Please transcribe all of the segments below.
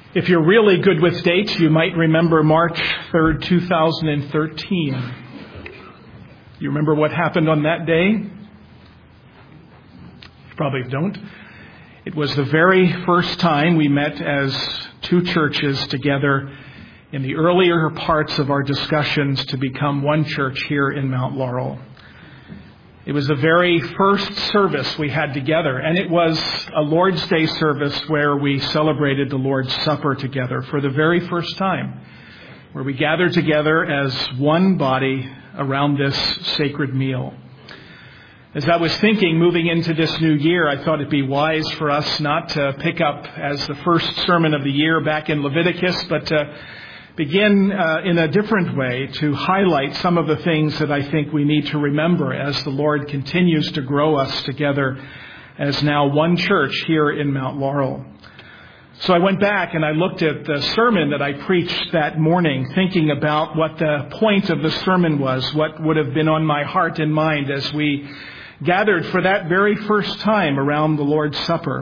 If you're really good with dates, you might remember March 3rd, 2013. You remember what happened on that day? You probably don't. It was the very first time we met as two churches together in the earlier parts of our discussions to become one church here in Mount Laurel. It was the very first service we had together, and it was a Lord's Day service where we celebrated the Lord's Supper together for the very first time, where we gathered together as one body around this sacred meal. As I was thinking, moving into this new year, I thought it'd be wise for us not to pick up as the first sermon of the year back in Leviticus, but to begin in a different way to highlight some of the things that I think we need to remember as the Lord continues to grow us together as now one church here in Mount Laurel. So I went back and I looked at the sermon that I preached that morning, thinking about what the point of the sermon was, what would have been on my heart and mind as we gathered for that very first time around the Lord's Supper.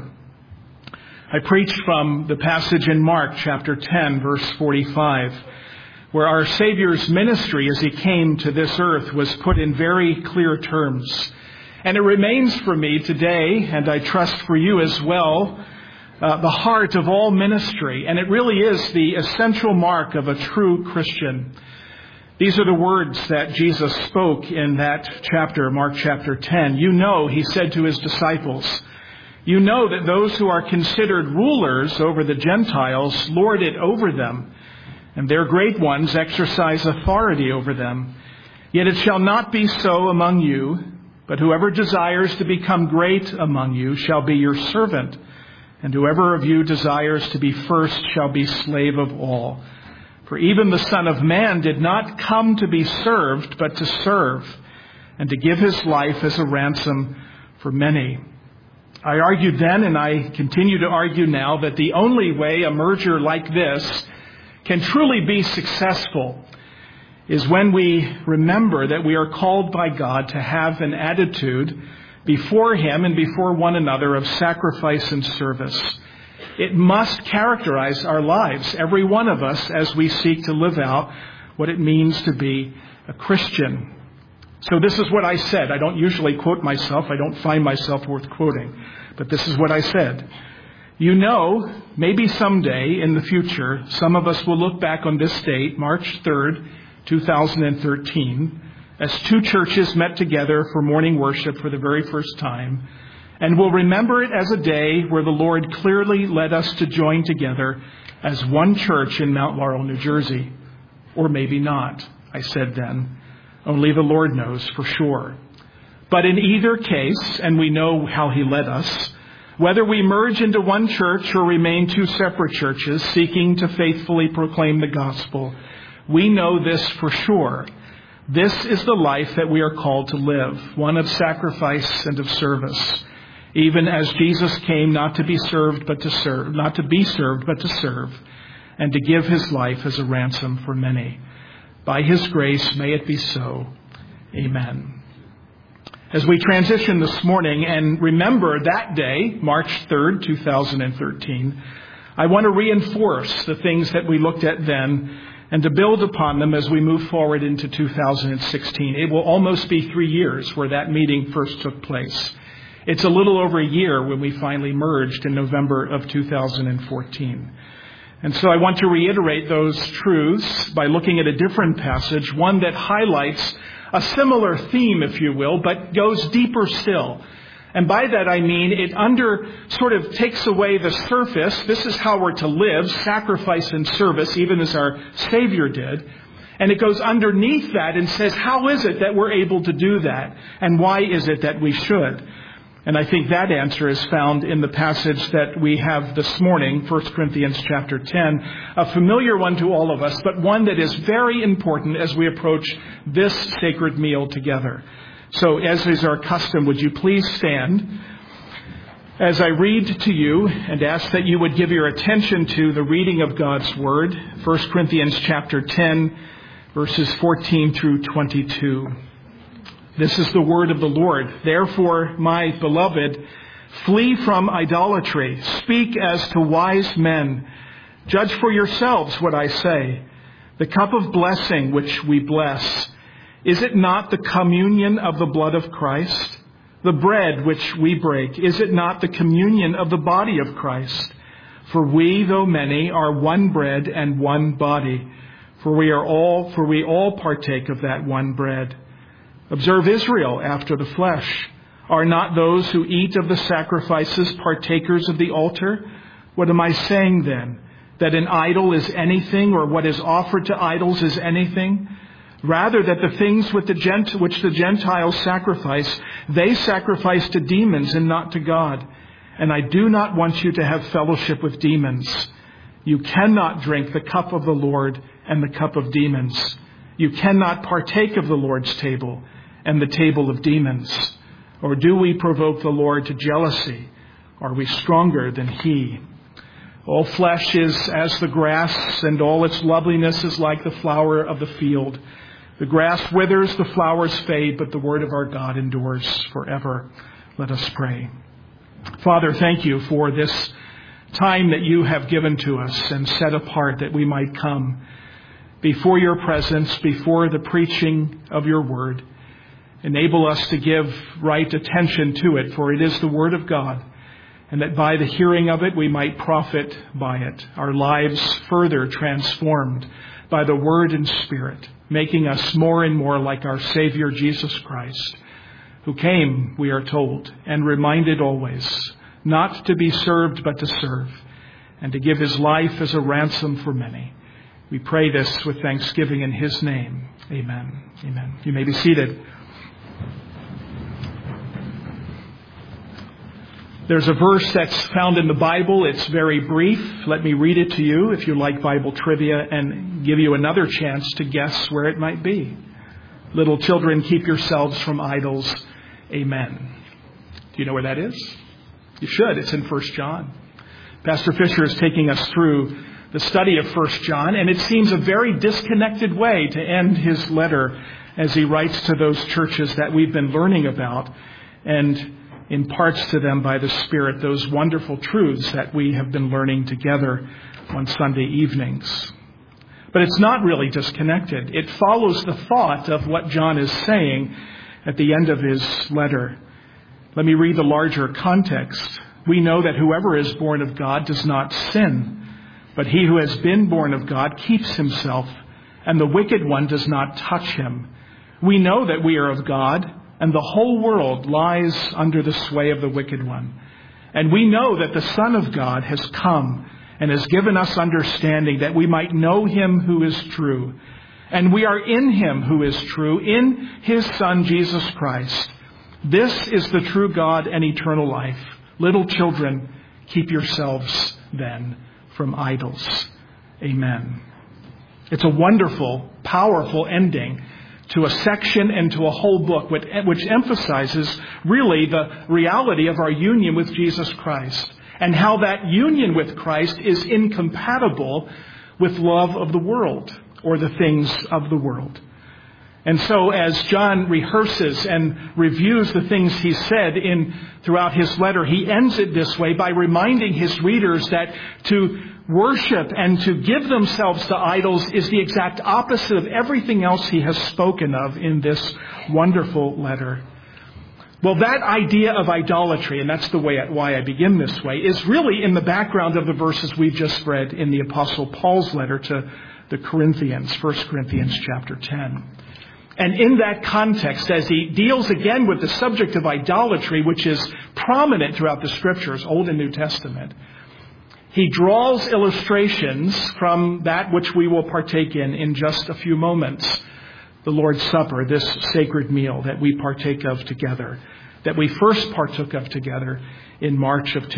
I preached from the passage in Mark chapter 10, verse 45, where our Savior's ministry as he came to this earth was put in very clear terms. And it remains for me today, and I trust for you as well, the heart of all ministry. And it really is the essential mark of a true Christian. These are the words that Jesus spoke in that chapter, Mark chapter 10. You know, he said to his disciples, you know that those who are considered rulers over the Gentiles lord it over them, and their great ones exercise authority over them. Yet it shall not be so among you, but whoever desires to become great among you shall be your servant, and whoever of you desires to be first shall be slave of all. For even the Son of Man did not come to be served, but to serve, and to give his life as a ransom for many. I argued then, and I continue to argue now, that the only way a merger like this can truly be successful is when we remember that we are called by God to have an attitude before him and before one another of sacrifice and service. It must characterize our lives, every one of us, as we seek to live out what it means to be a Christian. So this is what I said. I don't usually quote myself. I don't find myself worth quoting. But this is what I said. You know, maybe someday in the future, some of us will look back on this date, March 3rd, 2013, as two churches met together for morning worship for the very first time, and will remember it as a day where the Lord clearly led us to join together as one church in Mount Laurel, New Jersey. Or maybe not, I said then. Only the Lord knows for sure. But in either case, and we know how he led us, whether we merge into one church or remain two separate churches seeking to faithfully proclaim the gospel, we know this for sure. This is the life that we are called to live, one of sacrifice and of service, even as Jesus came not to be served but to serve, not to be served but to serve, and to give his life as a ransom for many. By his grace, may it be so. Amen. As we transition this morning and remember that day, March 3rd, 2013, I want to reinforce the things that we looked at then and to build upon them as we move forward into 2016. It will almost be 3 years where that meeting first took place. It's a little over a year when we finally merged in November of 2014. And so I want to reiterate those truths by looking at a different passage, one that highlights a similar theme, if you will, but goes deeper still. And by that I mean it sort of takes away the surface. This is how we're to live, sacrifice and service, even as our Savior did. And it goes underneath that and says, how is it that we're able to do that? And why is it that we should? And I think that answer is found in the passage that we have this morning, 1 Corinthians chapter 10, a familiar one to all of us, but one that is very important as we approach this sacred meal together. So as is our custom, would you please stand as I read to you and ask that you would give your attention to the reading of God's Word, 1 Corinthians chapter 10, verses 14 through 22. This is the word of the Lord. Therefore, my beloved, flee from idolatry. Speak as to wise men. Judge for yourselves what I say. The cup of blessing which we bless, is it not the communion of the blood of Christ? The bread which we break, is it not the communion of the body of Christ? For we, though many, are one bread and one body. For we all partake of that one bread. Observe Israel after the flesh. Are not those who eat of the sacrifices partakers of the altar? What am I saying then? That an idol is anything, or what is offered to idols is anything? Rather, that the things which the Gentiles sacrifice, they sacrifice to demons and not to God. And I do not want you to have fellowship with demons. You cannot drink the cup of the Lord and the cup of demons. You cannot partake of the Lord's table and the table of demons. Or do we provoke the Lord to jealousy? Are we stronger than He? All flesh is as the grass, and all its loveliness is like the flower of the field. The grass withers, the flowers fade, but the word of our God endures forever. Let us pray. Father, thank you for this time that you have given to us and set apart that we might come before your presence, before the preaching of your word. Enable us to give right attention to it, for it is the word of God, and that by the hearing of it we might profit by it, our lives further transformed by the word and spirit, making us more and more like our Savior Jesus Christ, who came, we are told, and reminded always, not to be served but to serve, and to give his life as a ransom for many. We pray this with thanksgiving in his name. Amen. Amen. You may be seated. There's a verse that's found in the Bible. It's very brief. Let me read it to you if you like Bible trivia, and give you another chance to guess where it might be. Little children, keep yourselves from idols. Amen. Do you know where that is? You should. It's in 1 John. Pastor Fisher is taking us through the study of 1 John, and it seems a very disconnected way to end his letter as he writes to those churches that we've been learning about, and imparts to them by the Spirit those wonderful truths that we have been learning together on Sunday evenings. But it's not really disconnected. It follows the thought of what John is saying at the end of his letter. Let me read the larger context. We know that whoever is born of God does not sin, but he who has been born of God keeps himself, and the wicked one does not touch him. We know that we are of God, and the whole world lies under the sway of the wicked one. And we know that the Son of God has come and has given us understanding that we might know him who is true. And we are in him who is true, in his Son, Jesus Christ. This is the true God and eternal life. Little children, keep yourselves then from idols. Amen. It's a wonderful, powerful ending to a section and to a whole book, which emphasizes really the reality of our union with Jesus Christ, and how that union with Christ is incompatible with love of the world or the things of the world. And so as John rehearses and reviews the things he said throughout his letter, he ends it this way by reminding his readers that to worship and to give themselves to idols is the exact opposite of everything else he has spoken of in this wonderful letter. Well, that idea of idolatry, and that's why I begin this way, is really in the background of the verses we've just read in the Apostle Paul's letter to the Corinthians, 1 Corinthians chapter 10. And in that context, as he deals again with the subject of idolatry, which is prominent throughout the Scriptures, Old and New Testament, he draws illustrations from that which we will partake in just a few moments. The Lord's Supper, this sacred meal that we partake of together, that we first partook of together in March of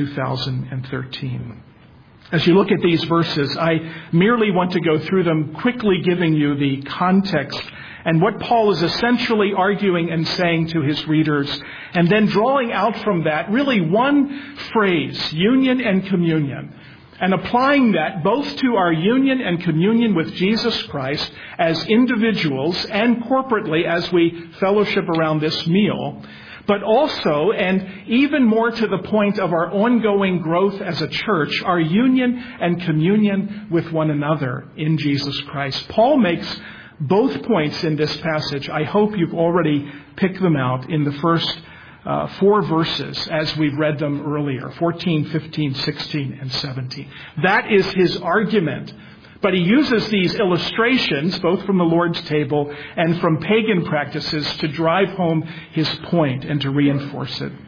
2013. As you look at these verses, I merely want to go through them, quickly giving you the context and what Paul is essentially arguing and saying to his readers, and then drawing out from that really one phrase, union and communion, and applying that both to our union and communion with Jesus Christ as individuals and corporately as we fellowship around this meal, but also, and even more to the point of our ongoing growth as a church, our union and communion with one another in Jesus Christ. Paul makes both points in this passage. I hope you've already picked them out in the first 4 verses as we've read them earlier, 14, 15, 16, and 17. That is his argument. But he uses these illustrations, both from the Lord's table and from pagan practices, to drive home his point and to reinforce it.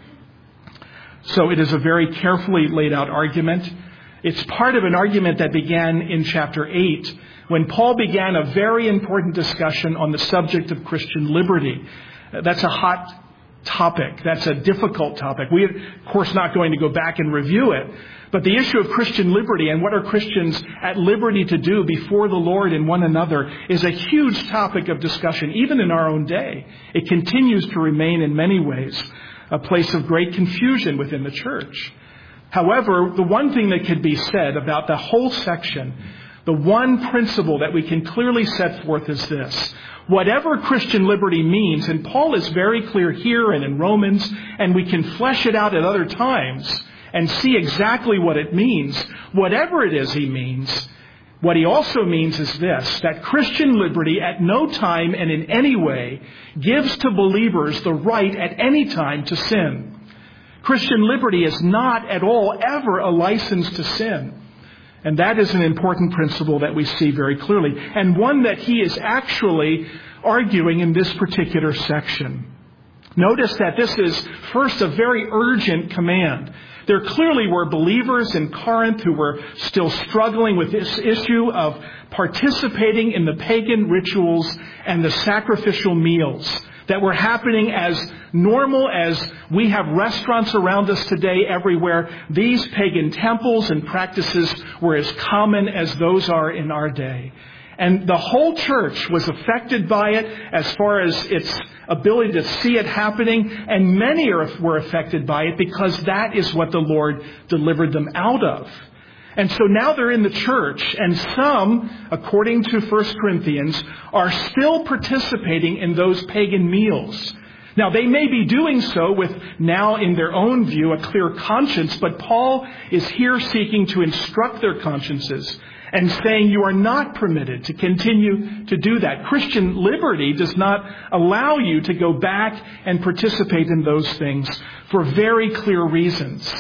So it is a very carefully laid out argument. It's part of an argument that began in chapter 8, when Paul began a very important discussion on the subject of Christian liberty. That's a hot topic. That's a difficult topic. We are, of course, not going to go back and review it. But the issue of Christian liberty and what are Christians at liberty to do before the Lord and one another is a huge topic of discussion, even in our own day. It continues to remain in many ways a place of great confusion within the church. However, the one thing that could be said about the whole section, the one principle that we can clearly set forth is this. Whatever Christian liberty means, and Paul is very clear here and in Romans, and we can flesh it out at other times and see exactly what it means. Whatever it is he means, what he also means is this, that Christian liberty at no time and in any way gives to believers the right at any time to sin. Christian liberty is not at all ever a license to sin. And that is an important principle that we see very clearly, and one that he is actually arguing in this particular section. Notice that this is first a very urgent command. There clearly were believers in Corinth who were still struggling with this issue of participating in the pagan rituals and the sacrificial meals that were happening as normal as we have restaurants around us today everywhere. These pagan temples and practices were as common as those are in our day. And the whole church was affected by it as far as its ability to see it happening. And many were affected by it because that is what the Lord delivered them out of. And so now they're in the church, and some, according to 1 Corinthians, are still participating in those pagan meals. Now, they may be doing so with now, in their own view, a clear conscience, but Paul is here seeking to instruct their consciences and saying you are not permitted to continue to do that. Christian liberty does not allow you to go back and participate in those things for very clear reasons.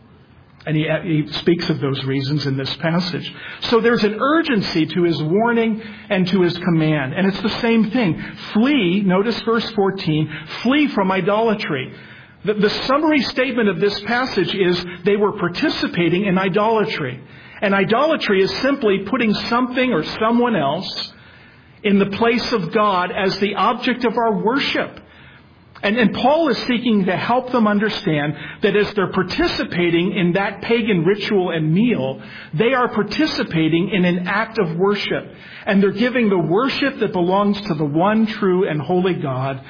And he speaks of those reasons in this passage. So there's an urgency to his warning and to his command. And it's the same thing. Flee, notice verse 14, flee from idolatry. The summary statement of this passage is they were participating in idolatry. And idolatry is simply putting something or someone else in the place of God as the object of our worship. And Paul is seeking to help them understand that as they're participating in that pagan ritual and meal, they are participating in an act of worship. And they're giving the worship that belongs to the one true and holy God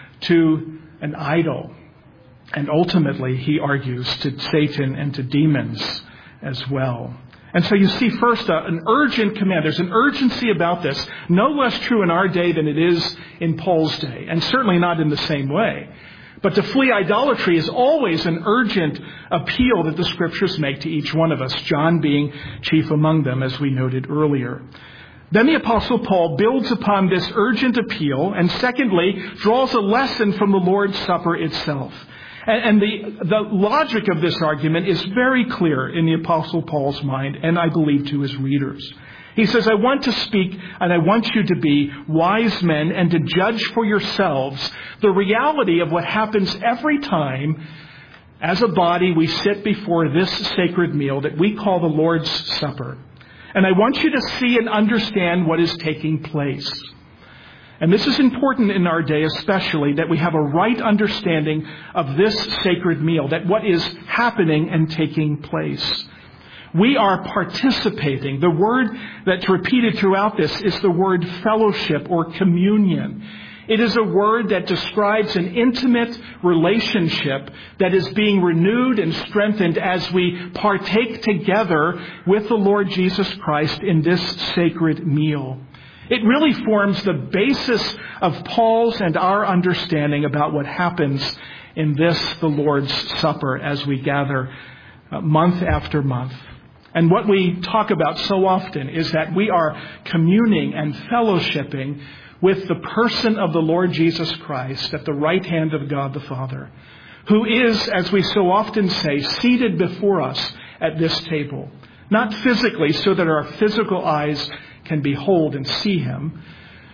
to an idol. And ultimately, he argues, to Satan and to demons as well. And so you see first an urgent command. There's an urgency about this, no less true in our day than it is in Paul's day, and certainly not in the same way. But to flee idolatry is always an urgent appeal that the Scriptures make to each one of us, John being chief among them, as we noted earlier. Then the Apostle Paul builds upon this urgent appeal, and secondly, draws a lesson from the Lord's Supper itself. And the logic of this argument is very clear in the Apostle Paul's mind, and I believe to his readers. He says, I want to speak and I want you to be wise men and to judge for yourselves the reality of what happens every time as a body we sit before this sacred meal that we call the Lord's Supper. And I want you to see and understand what is taking place. And this is important in our day especially, that we have a right understanding of this sacred meal, that what is happening and taking place. We are participating. The word that's repeated throughout this is the word fellowship or communion. It is a word that describes an intimate relationship that is being renewed and strengthened as we partake together with the Lord Jesus Christ in this sacred meal. It really forms the basis of Paul's and our understanding about what happens in this, the Lord's Supper, as we gather month after month. And what we talk about so often is that we are communing and fellowshipping with the person of the Lord Jesus Christ at the right hand of God the Father, who is, as we so often say, seated before us at this table. Not physically so that our physical eyes can behold and see him,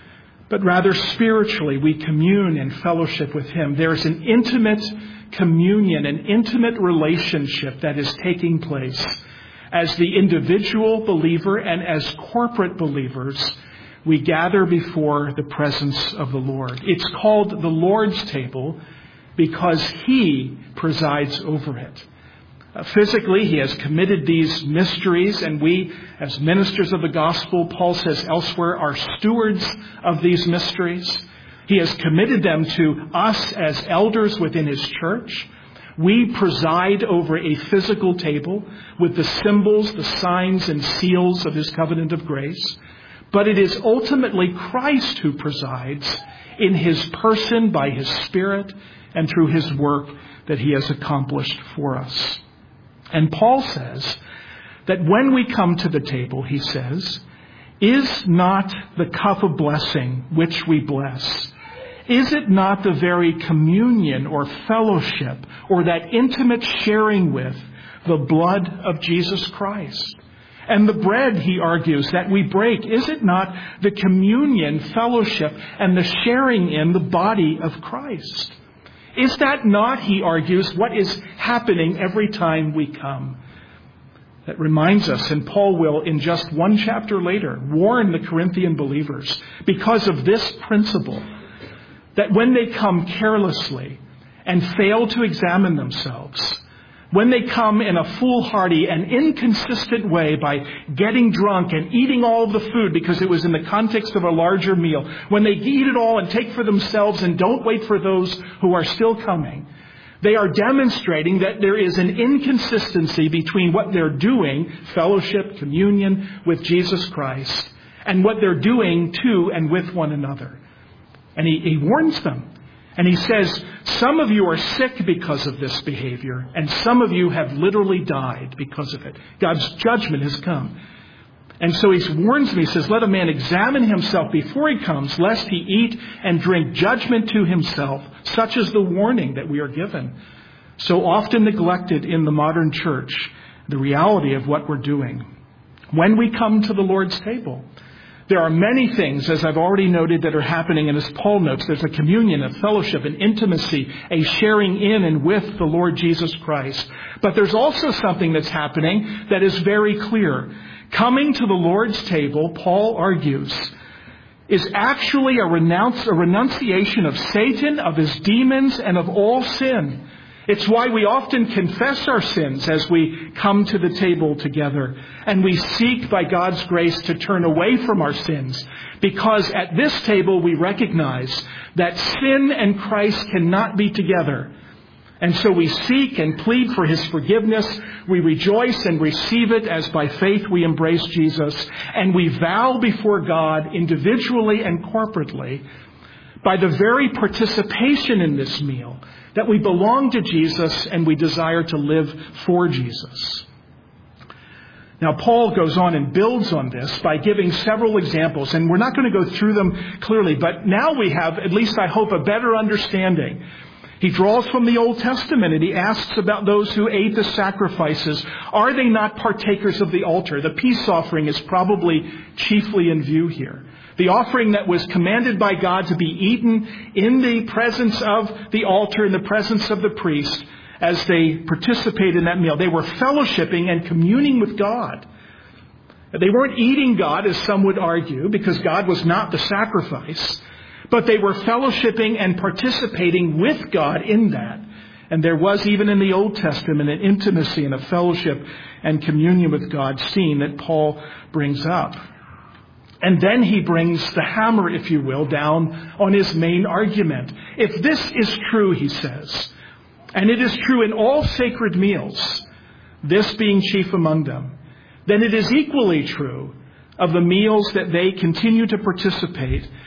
but rather spiritually we commune and fellowship with him. There's an intimate communion, an intimate relationship that is taking place as the individual believer and as corporate believers we gather before the presence of the Lord. It's called the Lord's table because he presides over it. Physically, he has committed these mysteries, and we, as ministers of the gospel, Paul says elsewhere, are stewards of these mysteries. He has committed them to us as elders within his church. We preside over a physical table with the symbols, the signs, and seals of his covenant of grace. But it is ultimately Christ who presides in his person, by his Spirit, and through his work that he has accomplished for us. And Paul says that when we come to the table, he says, is not the cup of blessing which we bless, is it not the very communion or fellowship or that intimate sharing with the blood of Jesus Christ? And the bread, he argues, that we break, is it not the communion, fellowship, and the sharing in the body of Christ? Is that not, he argues, what is happening every time we come? That reminds us, and Paul will, in just one chapter later, warn the Corinthian believers because of this principle, that when they come carelessly and fail to examine themselves, when they come in a foolhardy and inconsistent way by getting drunk and eating all of the food because it was in the context of a larger meal, when they eat it all and take for themselves and don't wait for those who are still coming, they are demonstrating that there is an inconsistency between what they're doing, fellowship, communion with Jesus Christ, and what they're doing to and with one another. And he warns them. And he says, some of you are sick because of this behavior, and some of you have literally died because of it. God's judgment has come. And so he warns me, he says, let a man examine himself before he comes, lest he eat and drink judgment to himself. Such is the warning that we are given. So often neglected in the modern church, the reality of what we're doing. When we come to the Lord's table, there are many things, as I've already noted, that are happening. And as Paul notes, there's a communion, a fellowship, an intimacy, a sharing in and with the Lord Jesus Christ. But there's also something that's happening that is very clear. Coming to the Lord's table, Paul argues, is actually a renunciation of Satan, of his demons, and of all sin. It's why we often confess our sins as we come to the table together. And we seek, by God's grace, to turn away from our sins. Because at this table we recognize that sin and Christ cannot be together. And so we seek and plead for his forgiveness. We rejoice and receive it as by faith we embrace Jesus. And we vow before God individually and corporately, by the very participation in this meal, that we belong to Jesus and we desire to live for Jesus. Now, Paul goes on and builds on this by giving several examples, and we're not going to go through them clearly, but now we have, at least I hope, a better understanding. He draws from the Old Testament and he asks about those who ate the sacrifices. Are they not partakers of the altar? The peace offering is probably chiefly in view here. The offering that was commanded by God to be eaten in the presence of the altar, in the presence of the priest, as they participate in that meal. They were fellowshipping and communing with God. They weren't eating God, as some would argue, because God was not the sacrifice. But they were fellowshipping and participating with God in that. And there was, even in the Old Testament, an intimacy and a fellowship and communion with God seen that Paul brings up. And then he brings the hammer, if you will, down on his main argument. If this is true, he says, and it is true in all sacred meals, this being chief among them, then it is equally true of the meals that they continue to participate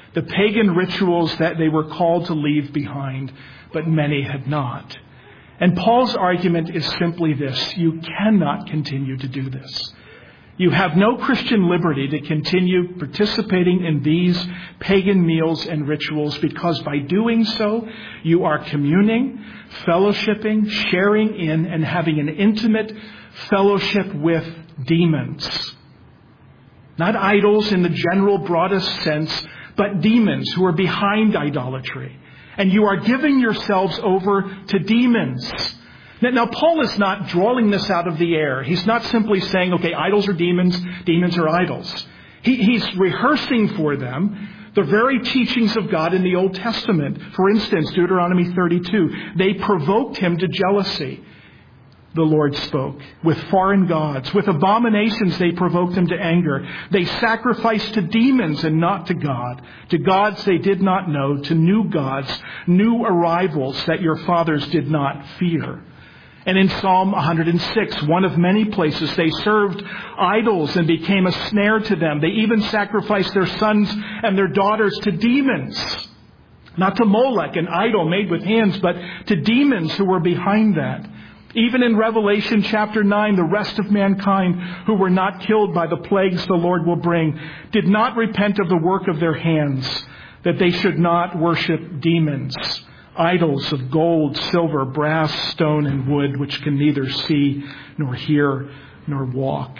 the pagan rituals that they were called to leave behind, but many had not. And Paul's argument is simply this: you cannot continue to do this. You have no Christian liberty to continue participating in these pagan meals and rituals, because by doing so, you are communing, fellowshipping, sharing in, and having an intimate fellowship with demons. Not idols in the general broadest sense, but demons who are behind idolatry. And you are giving yourselves over to demons. Now, Paul is not drawing this out of the air. He's not simply saying, okay, idols are demons, demons are idols. He's rehearsing for them the very teachings of God in the Old Testament. For instance, Deuteronomy 32, they provoked him to jealousy. The Lord spoke, with foreign gods. With abominations they provoked him to anger. They sacrificed to demons and not to God. To gods they did not know, to new gods, new arrivals that your fathers did not fear. And in Psalm 106, one of many places, they served idols and became a snare to them. They even sacrificed their sons and their daughters to demons. Not to Molech, an idol made with hands, but to demons who were behind that. Even in Revelation chapter 9, the rest of mankind who were not killed by the plagues the Lord will bring did not repent of the work of their hands, that they should not worship demons, idols of gold, silver, brass, stone, and wood, which can neither see nor hear nor walk.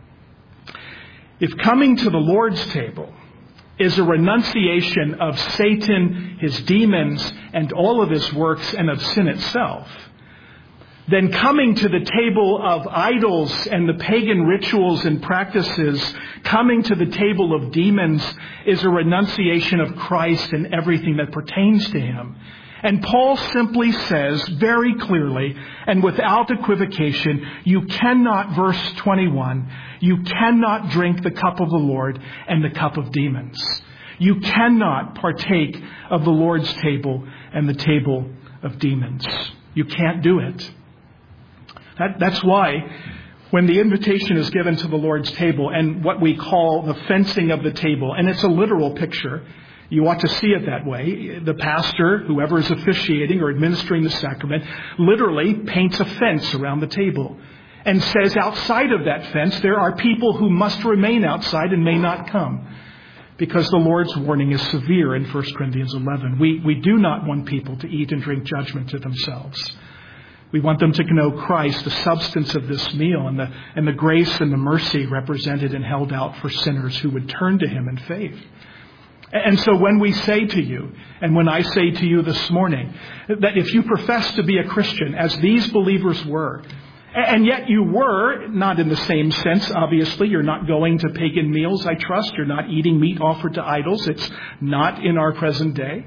If coming to the Lord's table is a renunciation of Satan, his demons, and all of his works, and of sin itself, then coming to the table of idols and the pagan rituals and practices, coming to the table of demons, is a renunciation of Christ and everything that pertains to him. And Paul simply says very clearly and without equivocation, you cannot, verse 21, you cannot drink the cup of the Lord and the cup of demons. You cannot partake of the Lord's table and the table of demons. You can't do it. That's why when the invitation is given to the Lord's table and what we call the fencing of the table, and it's a literal picture, you ought to see it that way. The pastor, whoever is officiating or administering the sacrament, literally paints a fence around the table and says outside of that fence there are people who must remain outside and may not come, because the Lord's warning is severe in 1 Corinthians 11. We do not want people to eat and drink judgment to themselves. We want them to know Christ, the substance of this meal, and the grace and the mercy represented and held out for sinners who would turn to him in faith. And so when we say to you, and when I say to you this morning, that if you profess to be a Christian, as these believers were, and yet you were, not in the same sense, obviously, you're not going to pagan meals, I trust, you're not eating meat offered to idols, it's not in our present day.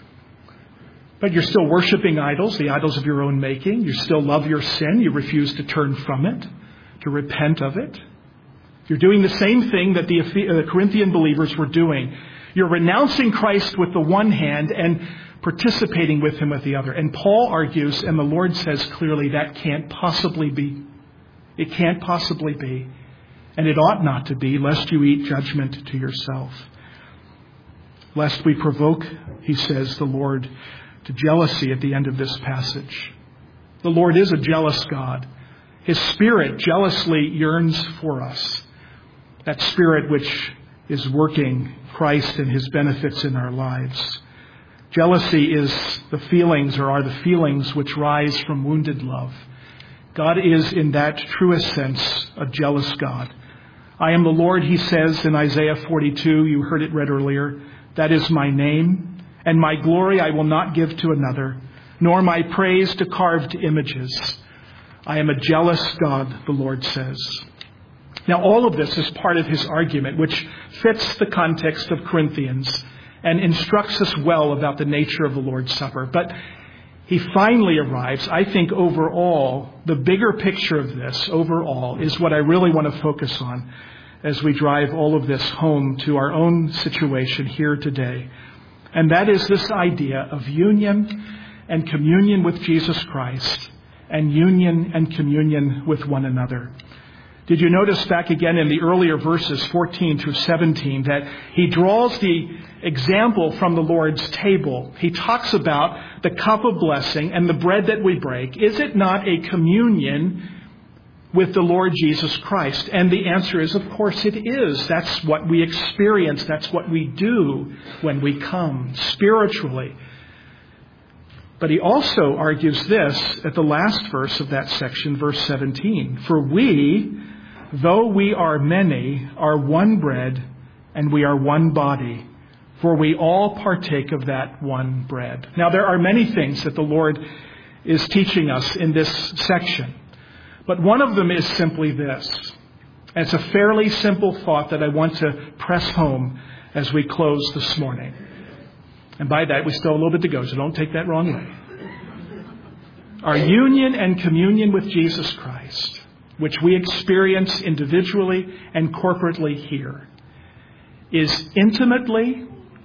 But you're still worshiping idols, the idols of your own making. You still love your sin. You refuse to turn from it, to repent of it. You're doing the same thing that the Corinthian believers were doing. You're renouncing Christ with the one hand and participating with him with the other. And Paul argues, and the Lord says clearly, that can't possibly be. It can't possibly be. And it ought not to be, lest you eat judgment to yourself. Lest we provoke, he says, the Lord to jealousy at the end of this passage. The Lord is a jealous God. His Spirit jealously yearns for us. That Spirit which is working Christ and his benefits in our lives. Jealousy is the feelings, or are the feelings, which rise from wounded love. God is, in that truest sense, a jealous God. I am the Lord, he says in Isaiah 42. You heard it read earlier. That is my name. And my glory I will not give to another, nor my praise to carved images. I am a jealous God, the Lord says. Now, all of this is part of his argument, which fits the context of Corinthians and instructs us well about the nature of the Lord's Supper. But he finally arrives, I think, overall, the bigger picture of this overall is what I really want to focus on as we drive all of this home to our own situation here today. And that is this idea of union and communion with Jesus Christ, and union and communion with one another. Did you notice back again in the earlier verses 14 through 17 that he draws the example from the Lord's table? He talks about the cup of blessing and the bread that we break. Is it not a communion with the Lord Jesus Christ? And the answer is, of course it is. That's what we experience. That's what we do when we come spiritually. But he also argues this at the last verse of that section, verse 17. For we, though we are many, are one bread, and we are one body, for we all partake of that one bread. Now, there are many things that the Lord is teaching us in this section, but one of them is simply this. And it's a fairly simple thought that I want to press home as we close this morning. And by that, we still have a little bit to go, so don't take that wrongly. Our union and communion with Jesus Christ, which we experience individually and corporately here, is intimately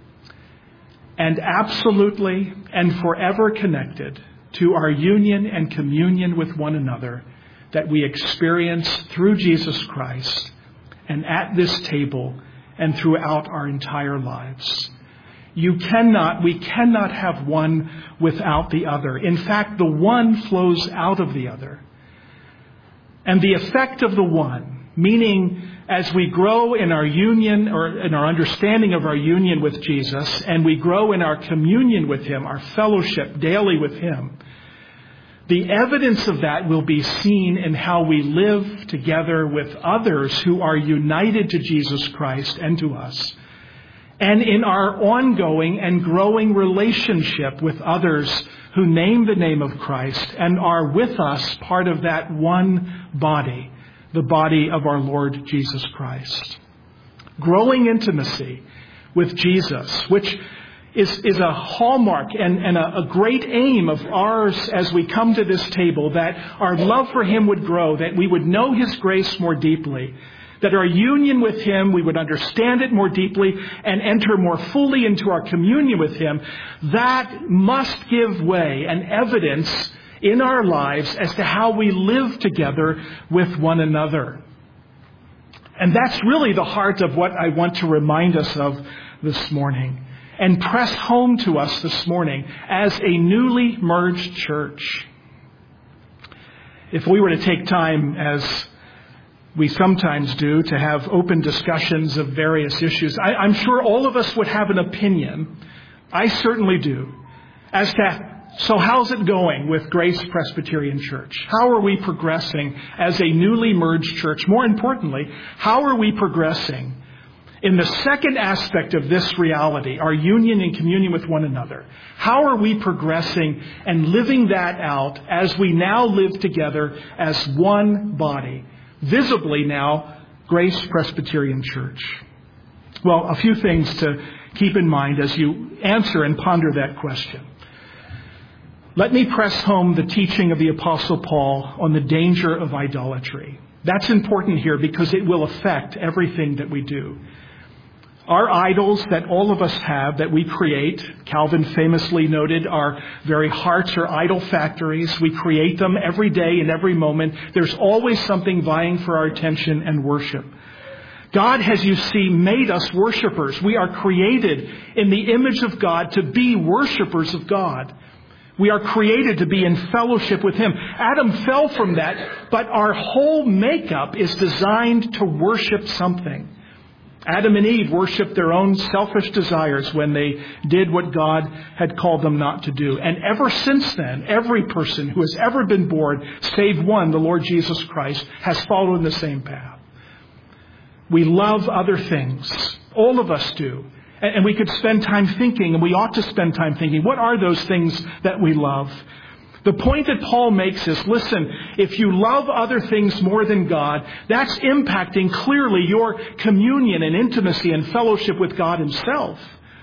and absolutely and forever connected to our union and communion with one another that we experience through Jesus Christ and at this table and throughout our entire lives. We cannot have one without the other. In fact, the one flows out of the other. And the effect of the one, meaning as we grow in our union or in our understanding of our union with Jesus, and we grow in our communion with Him, our fellowship daily with Him, the evidence of that will be seen in how we live together with others who are united to Jesus Christ and to us, and in our ongoing and growing relationship with others who name the name of Christ and are with us part of that one body, the body of our Lord Jesus Christ. Growing intimacy with Jesus, which is a hallmark and a great aim of ours as we come to this table, that our love for Him would grow, that we would know His grace more deeply, that our union with Him, we would understand it more deeply and enter more fully into our communion with Him. That must give way and evidence in our lives as to how we live together with one another. And that's really the heart of what I want to remind us of this morning and press home to us this morning as a newly merged church. If we were to take time, as we sometimes do, to have open discussions of various issues, I'm sure all of us would have an opinion, I certainly do, as to, so how's it going with Grace Presbyterian Church? How are we progressing as a newly merged church? More importantly, how are we progressing in the second aspect of this reality, our union and communion with one another? How are we progressing and living that out as we now live together as one body? Visibly now, Grace Presbyterian Church. Well, a few things to keep in mind as you answer and ponder that question. Let me press home the teaching of the Apostle Paul on the danger of idolatry. That's important here because it will affect everything that we do. Our idols that all of us have, that we create, Calvin famously noted, our very hearts are idol factories. We create them every day and every moment. There's always something vying for our attention and worship. God has, you see, made us worshipers. We are created in the image of God to be worshipers of God. We are created to be in fellowship with Him. Adam fell from that, but our whole makeup is designed to worship something. Adam and Eve worshiped their own selfish desires when they did what God had called them not to do. And ever since then, every person who has ever been born, save one, the Lord Jesus Christ, has followed the same path. We love other things. All of us do. And we could spend time thinking, and we ought to spend time thinking, what are those things that we love? The point that Paul makes is, listen, if you love other things more than God, that's impacting clearly your communion and intimacy and fellowship with God Himself.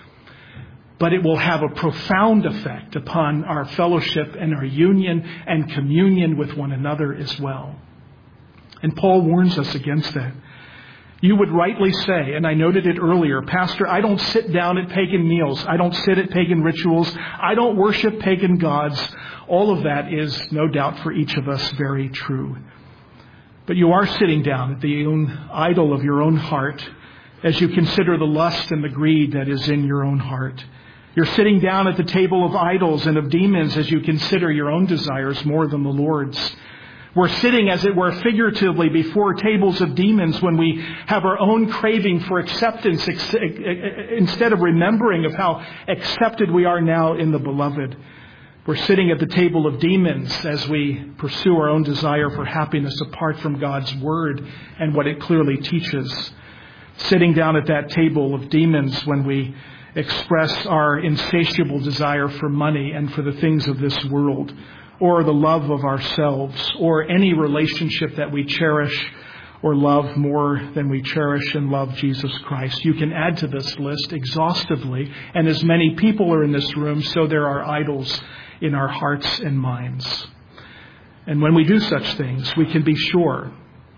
But it will have a profound effect upon our fellowship and our union and communion with one another as well. And Paul warns us against that. You would rightly say, and I noted it earlier, Pastor, I don't sit down at pagan meals. I don't sit at pagan rituals. I don't worship pagan gods. All of that is, no doubt, for each of us very true. But you are sitting down at the own idol of your own heart as you consider the lust and the greed that is in your own heart. You're sitting down at the table of idols and of demons as you consider your own desires more than the Lord's. We're sitting, as it were, figuratively before tables of demons when we have our own craving for acceptance instead of remembering of how accepted we are now in the Beloved. We're sitting at the table of demons as we pursue our own desire for happiness apart from God's Word and what it clearly teaches. Sitting down at that table of demons when we express our insatiable desire for money and for the things of this world, or the love of ourselves, or any relationship that we cherish or love more than we cherish and love Jesus Christ. You can add to this list exhaustively, and as many people are in this room, so there are idols in our hearts and minds. And when we do such things, we can be sure,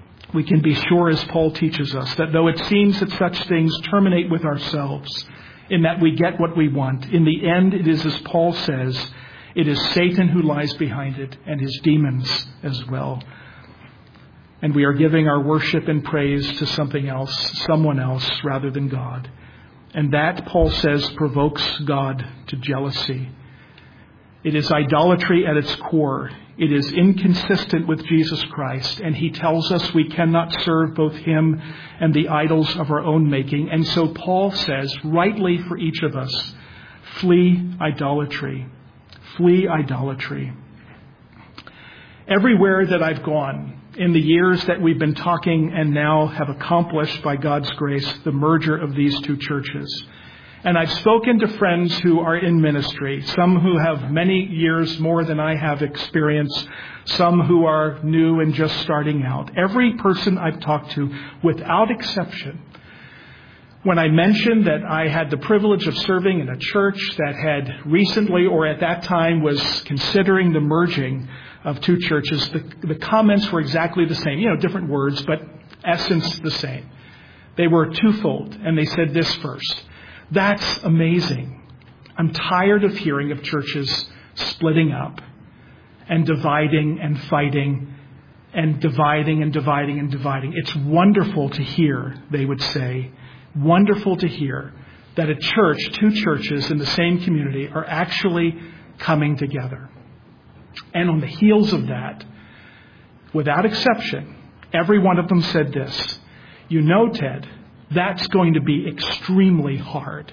as Paul teaches us, that though it seems that such things terminate with ourselves, in that we get what we want, in the end it is, as Paul says, it is Satan who lies behind it and his demons as well. And we are giving our worship and praise to something else, someone else, rather than God. And that, Paul says, provokes God to jealousy. It is idolatry at its core. It is inconsistent with Jesus Christ, and he tells us we cannot serve both him and the idols of our own making. And so Paul says, rightly for each of us, flee idolatry. Flee idolatry. Everywhere that I've gone, in the years that we've been talking and now have accomplished by God's grace the merger of these two churches, and I've spoken to friends who are in ministry, some who have many years more than I have experience, some who are new and just starting out. Every person I've talked to, without exception, when I mentioned that I had the privilege of serving in a church that had recently, or at that time, was considering the merging of two churches, the comments were exactly the same. Different words, but essence the same. They were twofold, and they said this first. That's amazing. I'm tired of hearing of churches splitting up and dividing and fighting and dividing and dividing and dividing. It's wonderful to hear, they would say, wonderful to hear that a church, two churches in the same community are actually coming together. And on the heels of that, without exception, every one of them said this, Ted, that's going to be extremely hard,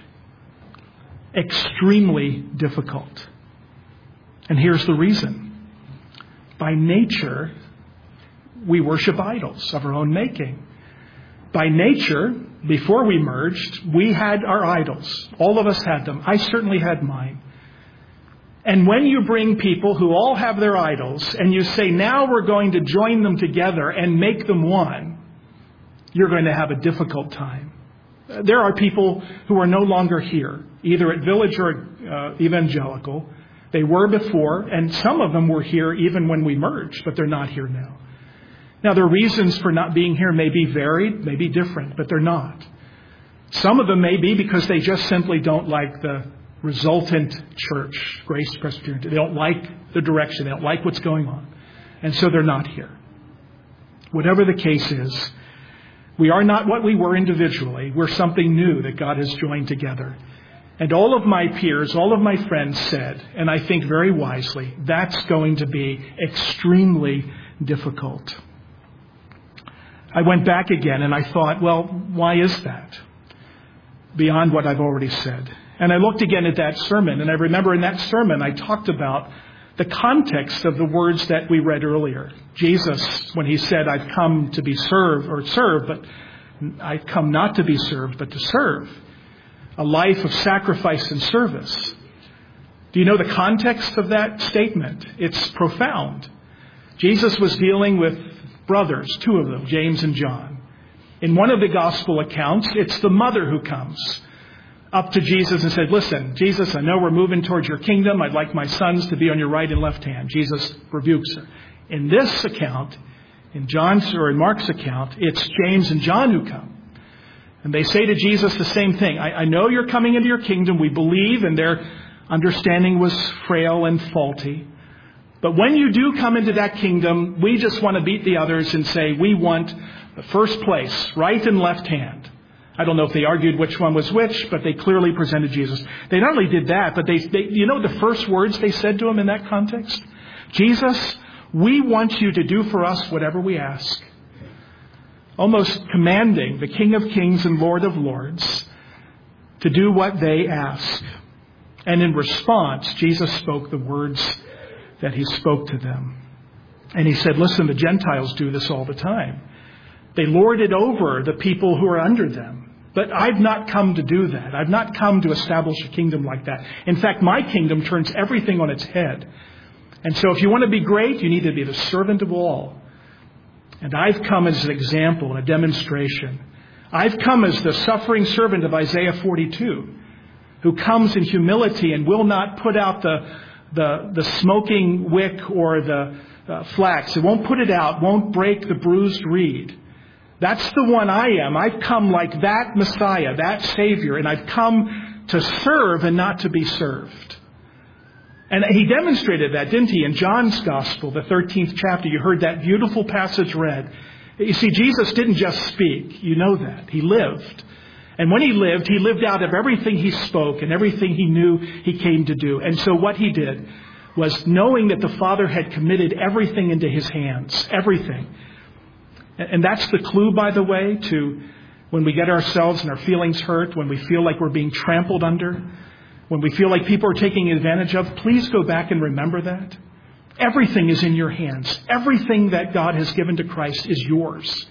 extremely difficult. And here's the reason. By nature, we worship idols of our own making. By nature, before we merged, we had our idols. All of us had them. I certainly had mine. And when you bring people who all have their idols and you say, now we're going to join them together and make them one, you're going to have a difficult time. There are people who are no longer here, either at Village or Evangelical. They were before, and some of them were here even when we merged, but they're not here now. Now, their reasons for not being here may be varied, may be different, but they're not. Some of them may be because they just simply don't like the resultant church, Grace Presbyterian. They don't like the direction. They don't like what's going on. And so they're not here. Whatever the case is, we are not what we were individually. We're something new that God has joined together. And all of my peers, all of my friends said, and I think very wisely, that's going to be extremely difficult. I went back again and I thought, well, why is that? Beyond what I've already said. And I looked again at that sermon, and I remember in that sermon I talked about the context of the words that we read earlier. Jesus, when he said, I've come to be served, but I've come not to be served, but to serve. A life of sacrifice and service. Do you know the context of that statement? It's profound. Jesus was dealing with brothers, two of them, James and John. In one of the gospel accounts, it's the mother who comes up to Jesus and said, listen, Jesus, I know we're moving towards your kingdom. I'd like my sons to be on your right and left hand. Jesus rebukes her. In this account, in Mark's account, it's James and John who come. And they say to Jesus the same thing. I know you're coming into your kingdom. We believe, and their understanding was frail and faulty. But when you do come into that kingdom, we just want to beat the others and say, we want the first place, right and left hand. I don't know if they argued which one was which, but they clearly presented Jesus. They not only did that, but they you know the first words they said to him in that context? Jesus, we want you to do for us whatever we ask. Almost commanding the King of Kings and Lord of Lords to do what they ask. And in response, Jesus spoke the words that he spoke to them. And he said, listen, the Gentiles do this all the time. They lord it over the people who are under them. But I've not come to do that. I've not come to establish a kingdom like that. In fact, my kingdom turns everything on its head. And so if you want to be great, you need to be the servant of all. And I've come as an example and a demonstration. I've come as the suffering servant of Isaiah 42, who comes in humility and will not put out the smoking wick or the flax. It won't put it out, won't break the bruised reed. That's the one I am. I've come like that Messiah, that Savior, and I've come to serve and not to be served. And he demonstrated that, didn't he? In John's Gospel, the 13th chapter, you heard that beautiful passage read. You see, Jesus didn't just speak. You know that. He lived. And when he lived out of everything he spoke and everything he knew he came to do. And so what he did was, knowing that the Father had committed everything into his hands, everything. And that's the clue, by the way, to when we get ourselves and our feelings hurt, when we feel like we're being trampled under, when we feel like people are taking advantage of, please go back and remember that. Everything is in your hands. Everything that God has given to Christ is yours.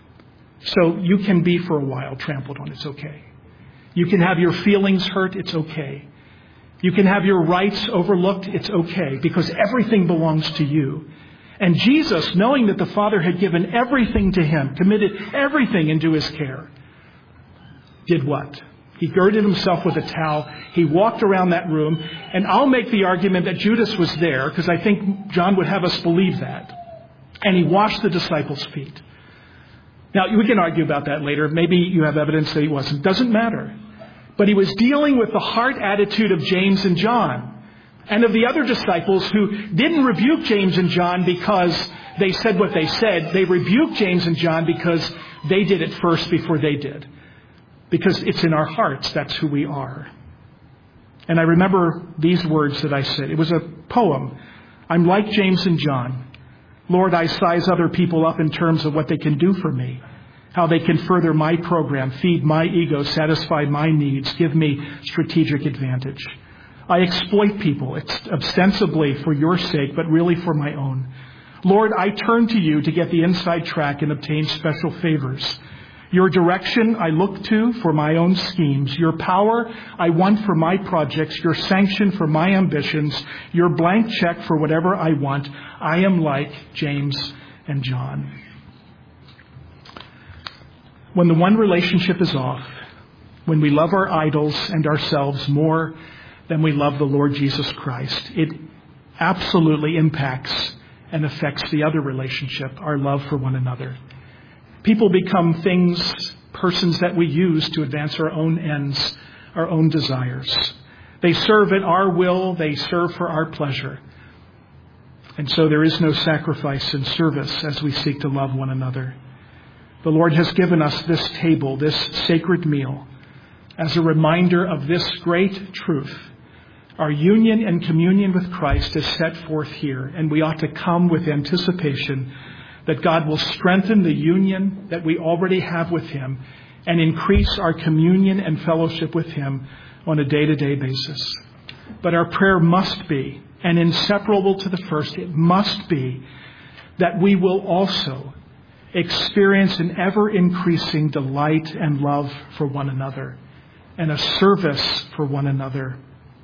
So you can be for a while trampled on. It's okay. You can have your feelings hurt. It's okay. You can have your rights overlooked. It's okay, because everything belongs to you. And Jesus, knowing that the Father had given everything to him, committed everything into his care, did what? He girded himself with a towel. He walked around that room. And I'll make the argument that Judas was there, because I think John would have us believe that. And he washed the disciples' feet. Now, we can argue about that later. Maybe you have evidence that he wasn't. Doesn't matter. But he was dealing with the heart attitude of James and John, and of the other disciples who didn't rebuke James and John because they said what they said. They rebuked James and John because they did it first before they did. Because it's in our hearts. That's who we are. And I remember these words that I said. It was a poem. I'm like James and John. Lord, I size other people up in terms of what they can do for me, how they can further my program, feed my ego, satisfy my needs, give me strategic advantage. I exploit people, ostensibly for your sake, but really for my own. Lord, I turn to you to get the inside track and obtain special favors. Your direction I look to for my own schemes. Your power I want for my projects. Your sanction for my ambitions. Your blank check for whatever I want. I am like James and John. When the one relationship is off, when we love our idols and ourselves more than we love the Lord Jesus Christ, it absolutely impacts and affects the other relationship, our love for one another. People become things, persons that we use to advance our own ends, our own desires. They serve at our will. They serve for our pleasure. And so there is no sacrifice in service as we seek to love one another. The Lord has given us this table, this sacred meal, as a reminder of this great truth. Our union and communion with Christ is set forth here, and we ought to come with anticipation that God will strengthen the union that we already have with him and increase our communion and fellowship with him on a day-to-day basis. But our prayer must be, and inseparable to the first, it must be that we will also experience an ever-increasing delight and love for one another and a service for one another.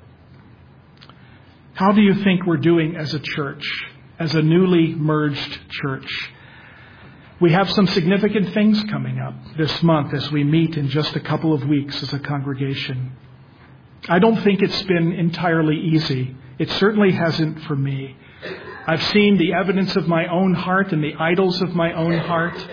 How do you think we're doing as a church, as a newly merged church? We have some significant things coming up this month as we meet in just a couple of weeks as a congregation. I don't think it's been entirely easy. It certainly hasn't for me. I've seen the evidence of my own heart and the idols of my own heart.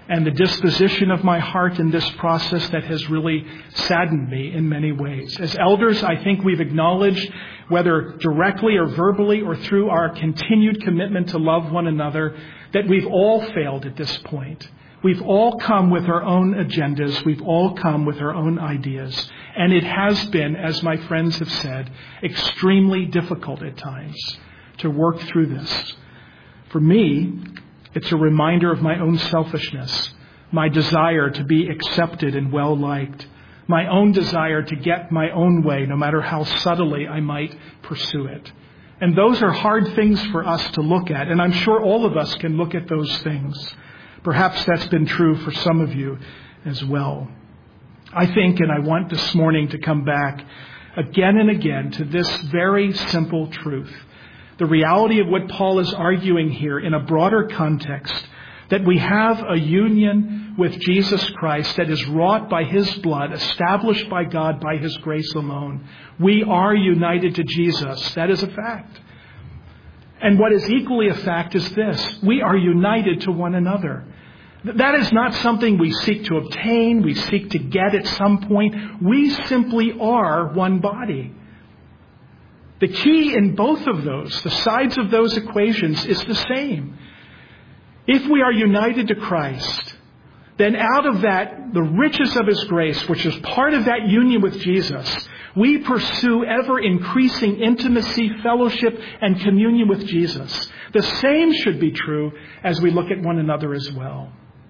and the disposition of my heart in this process that has really saddened me in many ways. As elders, I think we've acknowledged, whether directly or verbally or through our continued commitment to love one another, that we've all failed at this point. We've all come with our own agendas. We've all come with our own ideas. And it has been, as my friends have said, extremely difficult at times to work through this. For me, it's a reminder of my own selfishness, my desire to be accepted and well-liked, my own desire to get my own way, no matter how subtly I might pursue it. And those are hard things for us to look at, and I'm sure all of us can look at those things. Perhaps that's been true for some of you as well. I think, and I want this morning to come back again and again to this very simple truth. The reality of what Paul is arguing here in a broader context, that we have a union with Jesus Christ that is wrought by His blood, established by God by His grace alone. We are united to Jesus. That is a fact. And what is equally a fact is this: we are united to one another. That is not something we seek to obtain, we seek to get at some point. We simply are one body. The key in both of those, the sides of those equations, is the same. If we are united to Christ, then out of that, the riches of His grace, which is part of that union with Jesus, we pursue ever increasing intimacy, fellowship, and communion with Jesus. The same should be true as we look at one another as well.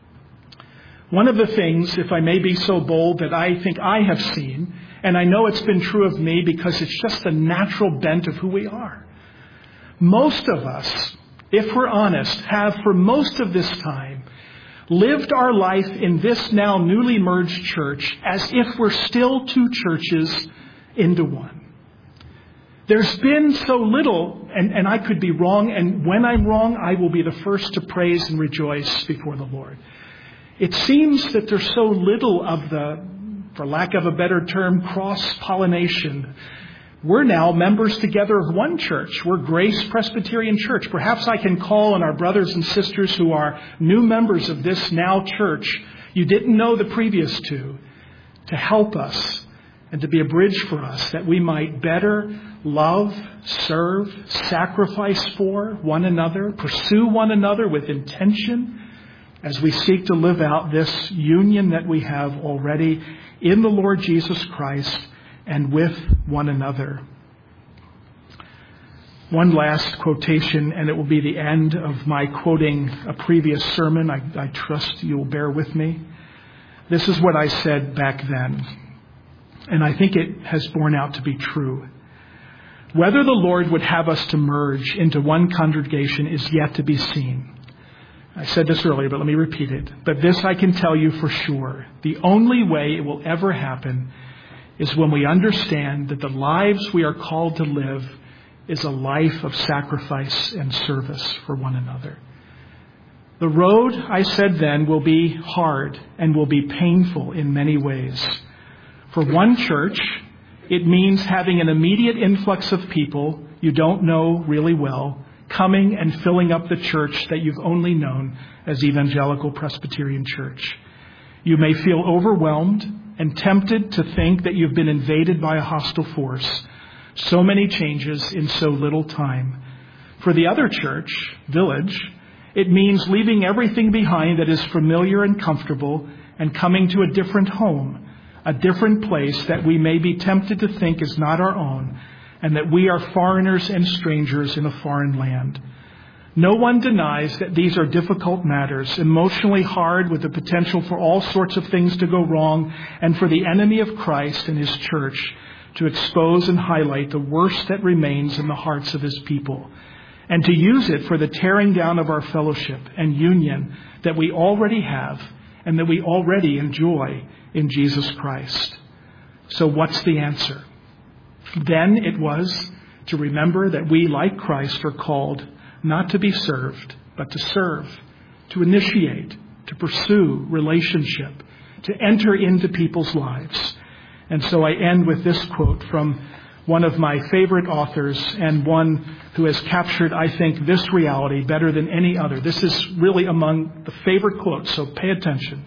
One of the things, if I may be so bold, that I think I have seen, and I know it's been true of me because it's just the natural bent of who we are. Most of us, if we're honest, have for most of this time lived our life in this now newly merged church as if we're still two churches into one. There's been so little, and I could be wrong, and when I'm wrong, I will be the first to praise and rejoice before the Lord. It seems that there's so little of the, for lack of a better term, cross-pollination. We're now members together of one church. We're Grace Presbyterian Church. Perhaps I can call on our brothers and sisters who are new members of this now church you didn't know the previous two, to help us and to be a bridge for us that we might better love, serve, sacrifice for one another, pursue one another with intention as we seek to live out this union that we have already in the Lord Jesus Christ and with one another. One last quotation, and it will be the end of my quoting a previous sermon. I trust you will bear with me. This is what I said back then, and I think it has borne out to be true. Whether the Lord would have us to merge into one congregation is yet to be seen. I said this earlier, but let me repeat it. But this I can tell you for sure. The only way it will ever happen is when we understand that the lives we are called to live is a life of sacrifice and service for one another. The road, I said then, will be hard and will be painful in many ways. For one church, it means having an immediate influx of people you don't know really well, coming and filling up the church that you've only known as Evangelical Presbyterian Church. You may feel overwhelmed and tempted to think that you've been invaded by a hostile force. So many changes in so little time. For the other church, Village, it means leaving everything behind that is familiar and comfortable and coming to a different home, a different place that we may be tempted to think is not our own, and that we are foreigners and strangers in a foreign land. No one denies that these are difficult matters, emotionally hard, with the potential for all sorts of things to go wrong, and for the enemy of Christ and His church to expose and highlight the worst that remains in the hearts of His people, and to use it for the tearing down of our fellowship and union that we already have and that we already enjoy in Jesus Christ. So what's the answer? Then it was to remember that we, like Christ, are called not to be served, but to serve, to initiate, to pursue relationship, to enter into people's lives. And so I end with this quote from one of my favorite authors and one who has captured, I think, this reality better than any other. This is really among the favorite quotes, so pay attention.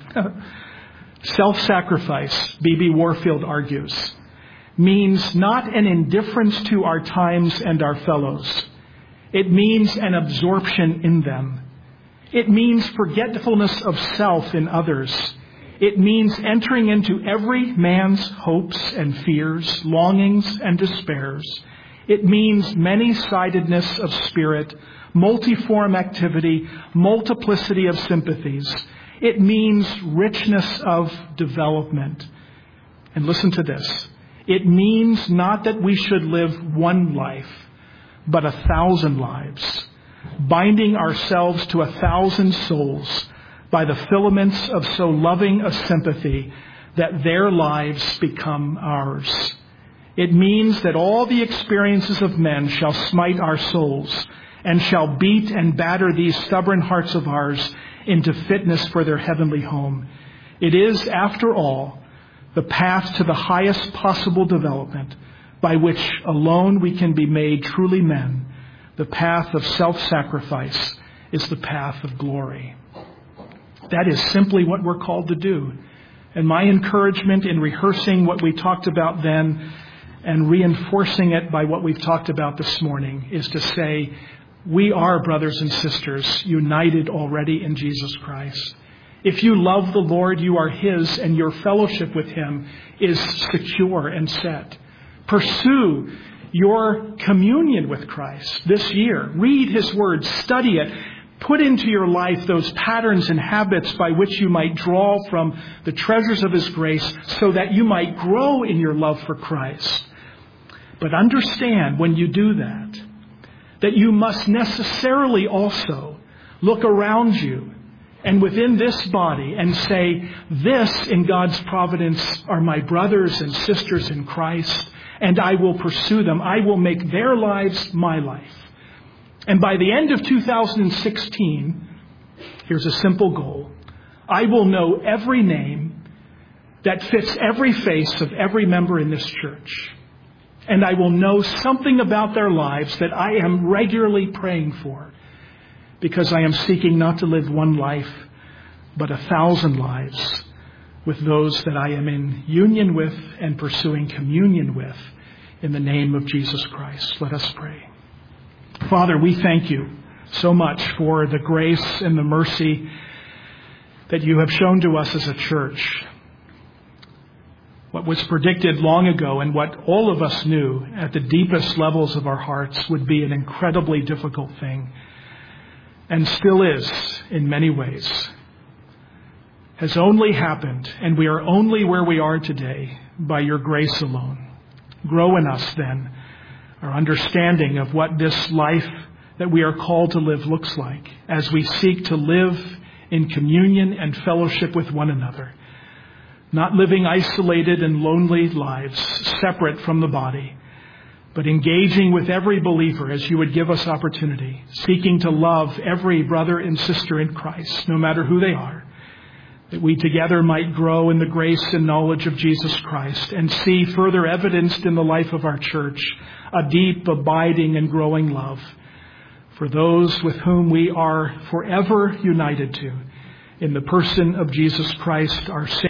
Self-sacrifice, B.B. Warfield argues, means not an indifference to our times and our fellows. It means an absorption in them. It means forgetfulness of self in others. It means entering into every man's hopes and fears, longings and despairs. It means many-sidedness of spirit, multiform activity, multiplicity of sympathies. It means richness of development. And listen to this. It means not that we should live one life, but 1,000 lives, binding ourselves to 1,000 souls by the filaments of so loving a sympathy that their lives become ours. It means that all the experiences of men shall smite our souls and shall beat and batter these stubborn hearts of ours into fitness for their heavenly home. It is, after all, the path to the highest possible development by which alone we can be made truly men. The path of self-sacrifice is the path of glory. That is simply what we're called to do. And my encouragement in rehearsing what we talked about then and reinforcing it by what we've talked about this morning is to say, we are, brothers and sisters, united already in Jesus Christ. If you love the Lord, you are His, and your fellowship with Him is secure and set. Pursue your communion with Christ this year. Read His Word, study it. Put into your life those patterns and habits by which you might draw from the treasures of His grace so that you might grow in your love for Christ. But understand when you do that you must necessarily also look around you and within this body and say, this in God's providence are my brothers and sisters in Christ, and I will pursue them. I will make their lives my life. And by the end of 2016, here's a simple goal. I will know every name that fits every face of every member in this church. And I will know something about their lives that I am regularly praying for, because I am seeking not to live one life, but 1,000 lives with those that I am in union with and pursuing communion with in the name of Jesus Christ. Let us pray. Father, we thank you so much for the grace and the mercy that you have shown to us as a church. What was predicted long ago and what all of us knew at the deepest levels of our hearts would be an incredibly difficult thing, and still is in many ways, has only happened, and we are only where we are today by your grace alone. Grow in us then our understanding of what this life that we are called to live looks like as we seek to live in communion and fellowship with one another, not living isolated and lonely lives separate from the body, but engaging with every believer as you would give us opportunity, seeking to love every brother and sister in Christ, no matter who they are, that we together might grow in the grace and knowledge of Jesus Christ and see further evidenced in the life of our church a deep, abiding, and growing love for those with whom we are forever united to in the person of Jesus Christ, our Savior.